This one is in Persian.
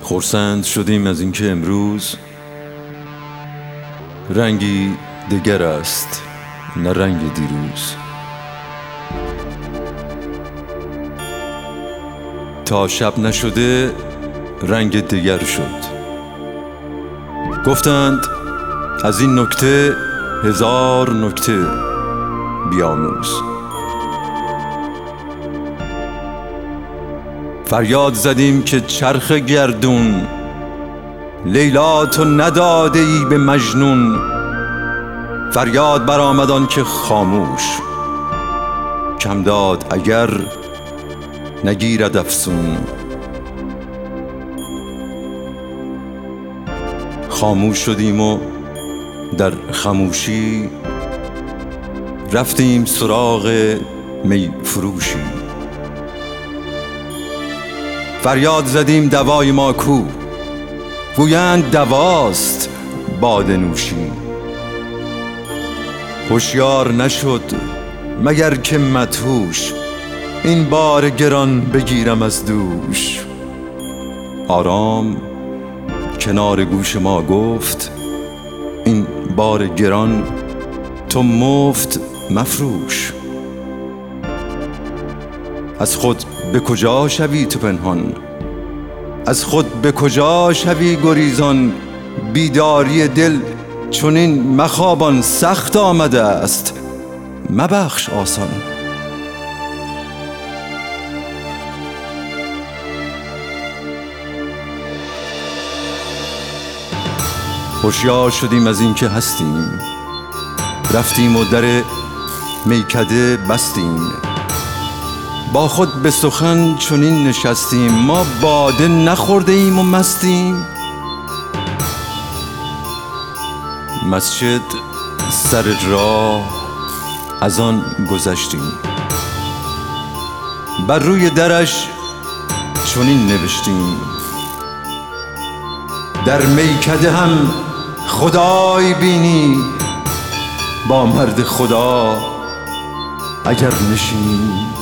خرسند شدیم از اینکه امروز رنگی دگر است نه رنگ دیروز. تا شب نشده رنگ دگر شد. گفتند از این نکته هزار نکته بیاموز. فریاد زدیم که چرخ گردون لیلا تو نداده ای به مجنون. فریاد برآمد آن که خاموش کم داد اگر نگیرد افسون. خاموش شدیم و در خاموشی رفتیم سراغ می فروشی. فریاد زدیم دوای ما کو؟ گویند دواست باده نوشی. هوشیار نشد مگر که مدهوش این بار گران بگیرم از دوش. آرام کنار گوش ما گفت این بار گران تو مفت مفروش. از خود به کجا شوی تو پنهان؟ از خود به کجا شوی گریزان؟ بیداری دل چنین مخوابان سخت آمده است مبخش آسان. هوشیار شدیم از این که هستیم، رفتیم و در میکده بستیم. با خود به سخن چنین نشستیم، ما باده نخورده ایم و مستیم. مسجد سر راه از آن گذشتیم، بر روی درش چنین نوشتیم در میکده هم خدای بینی، با مرد خدا اگر نشینی.